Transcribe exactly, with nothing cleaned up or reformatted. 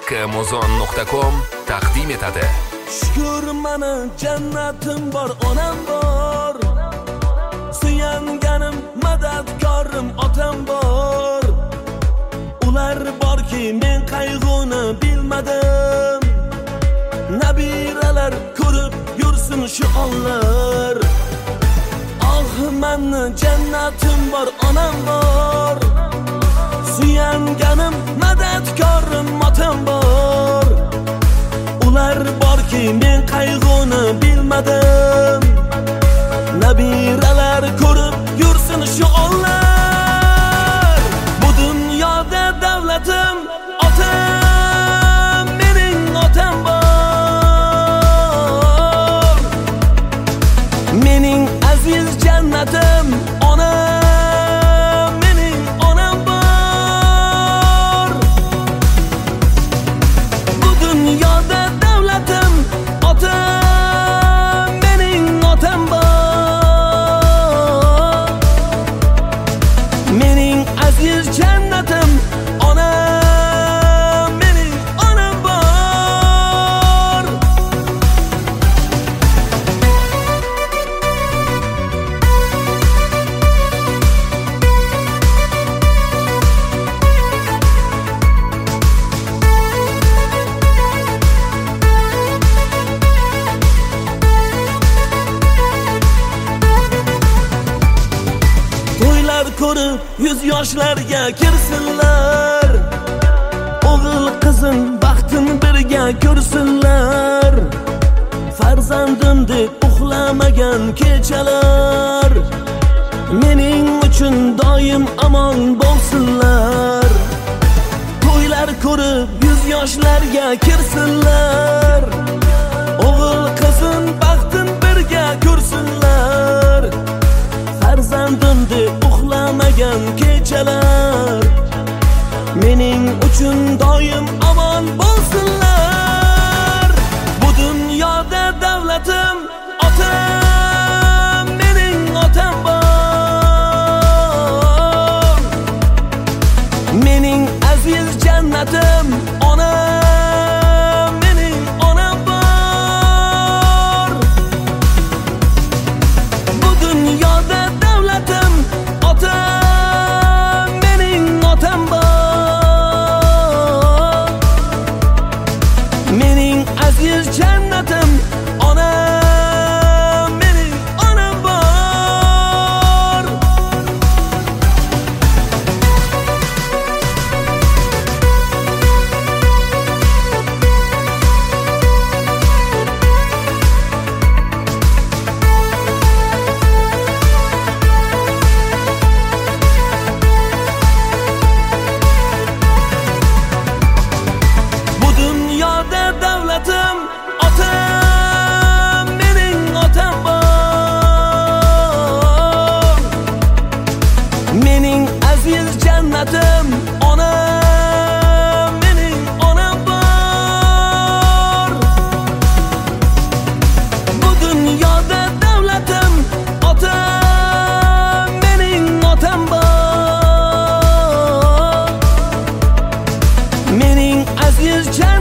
Amazon nuqta com taqdim etadi. Shukr, mani jannatim bor, onam bor. Suyanganim, madadkorim otam bor. Ular borki, men qayg'uni bilmadim. Nabiralar ko'rib yursin shu onlar. Oh, mani jannatim bor, onam bor. Suyanganim, madadkorim otam bor. Ular borki, men qayg'uni bilmadim. Nabiralar ko'rib yursin shu onlar. Bu dunyoda davlatim otam, mening otam bor. Mening aziz jannatim onam, mening onam bor. Bu dunyoda davlatim otam, mening otam bor. Mening aziz jannatim onam, mening onam bor. To'ylar ko'rib yuz yoshlarga kirsinlar. O'g'il qizim baxtin birga ko'rsinlar. Farzandim deb uxlamagan kechalar mening uchun doim amon bo'lsinlar. To'ylar ko'rib yuz yoshlarga kirsinlar. O'g'il qizim baxtin birga ko'rsinlar. Farzandim deb uxlamagan kechalar mening uchun doim amon bo'lsinlar. Bu dunyoda davlatim otam, mening otam bor. Mening aziz jannatim onam, mening onam bor. Bu dunyoda davlatim otam, mening otam bor. Mening aziz jannatim onam, mening onam bor. Bu dunyoda davlatim otam, mening otam bor. Mening aziz jannatim onam, mening onam bor. Bu dunyoda davlatim otam, mening otam bor. Mening aziz jannatim